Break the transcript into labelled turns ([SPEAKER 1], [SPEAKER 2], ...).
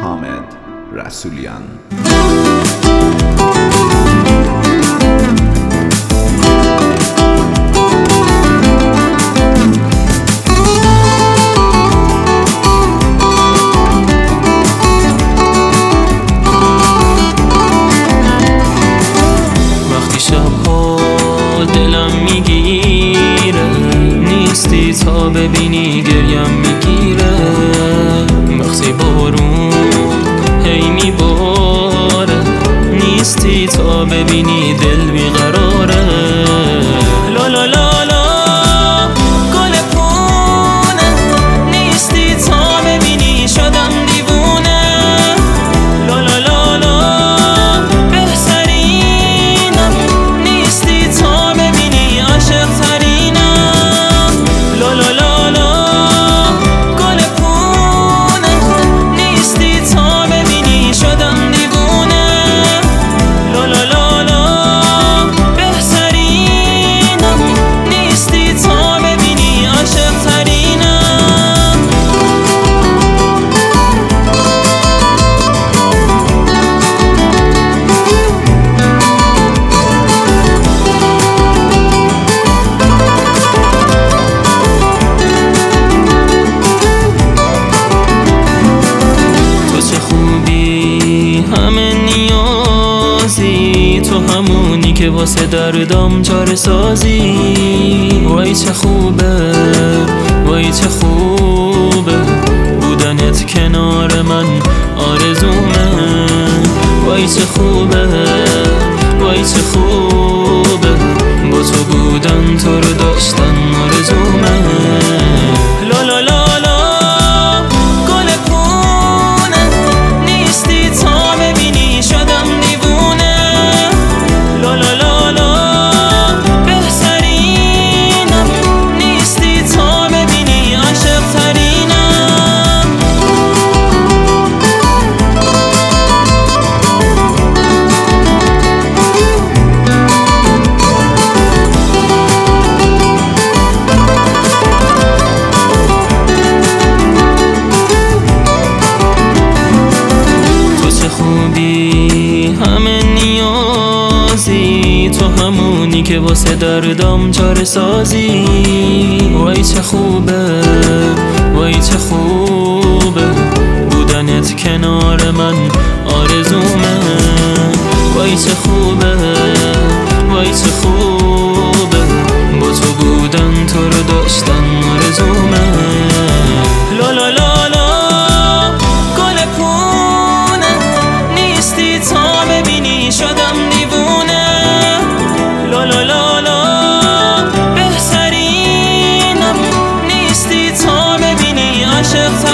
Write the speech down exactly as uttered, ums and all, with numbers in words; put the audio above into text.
[SPEAKER 1] حامد رسولیان.
[SPEAKER 2] وقتی شبها دلم میگیره نیستی تا ببینی گریم میگیره، وقتی بارون هی میباره نیستی تا ببینی دل بیقراره. لا لا لا لا گل پونه نیستی تا ببینی شدم دیوونه. لا لا لا لا بهترینم نیستی تا ببینی عاشق ترینم. لا لا لا لا گل پونه نیستی تا ببینی شدم دیوونه. لا لا لا لا بهترینم نیستی تا ببینی عاشق ترینم. همه نیازی تو همونی که واسه دردم چاره سازی. وای چه خوبه وای چه خوبه بودنت کنار من آرزومه. وای چه خوبه وای چه خوبه با تو بودن تو رو داشتن آرزومه. لا لا لا همه نیازی تو همونی که واسه دردم چاره سازی. وای چه خوبه وای چه خوبه بودنت کنار من آرزومه. وای چه خوبه وای چه خوبه با تو بودن تو رو داشتن آرزومه. لا لا لا لا گل پونه نیستی تا ببینی شدم دیوونه. لا لا لا لا بهترینم نیستی تا ببینی عاشق